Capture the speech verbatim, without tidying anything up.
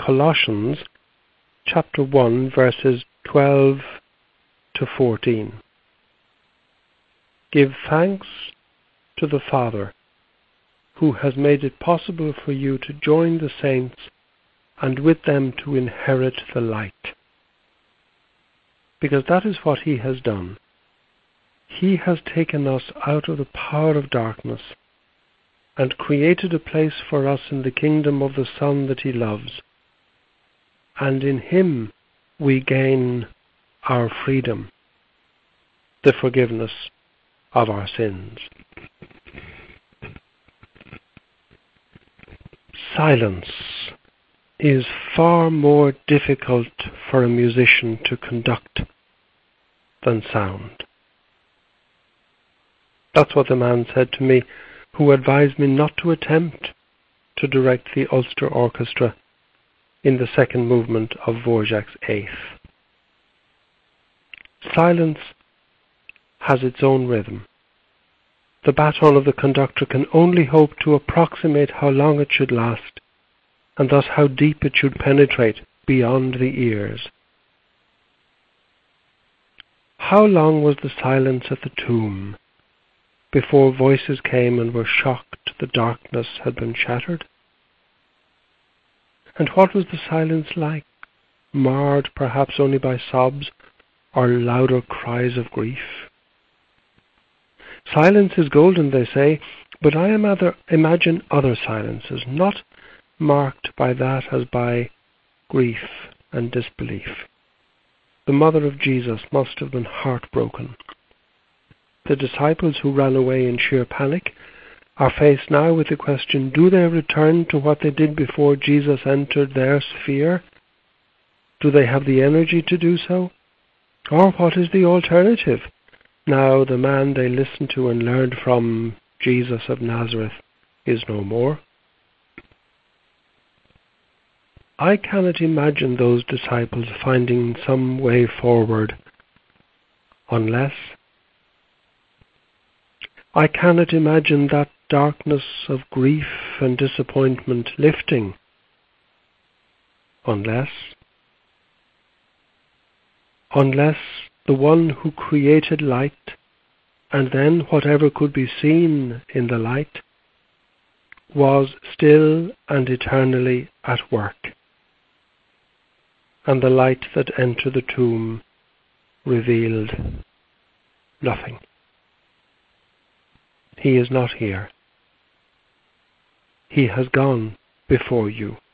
Colossians chapter one, verses twelve to fourteen. Give thanks to the Father, who has made it possible for you to join the saints and with them to inherit the light. Because that is what he has done. He has taken us out of the power of darkness and created a place for us in the kingdom of the Son that he loves. And in him we gain our freedom, the forgiveness of our sins. Silence is far more difficult for a musician to conduct than sound. That's what the man said to me who advised me not to attempt to direct the Ulster Orchestra in the second movement of Dvorak's Eighth. Silence has its own rhythm. The baton of the conductor can only hope to approximate how long it should last, and thus how deep it should penetrate beyond the ears. How long was the silence at the tomb before voices came and were shocked the darkness had been shattered? And what was the silence like, marred perhaps only by sobs or louder cries of grief? Silence is golden, they say, but I imagine other silences, not marked by that as by grief and disbelief. The mother of Jesus must have been heartbroken. The disciples who ran away in sheer panic are faced now with the question, do they return to what they did before Jesus entered their sphere? Do they have the energy to do so? Or what is the alternative? Now the man they listened to and learned from, Jesus of Nazareth, is no more. I cannot imagine those disciples finding some way forward unless I cannot imagine that darkness of grief and disappointment lifting unless unless the one who created light and then whatever could be seen in the light was still and eternally at work, and the light that entered the tomb revealed nothing. He is not here. He has gone before you.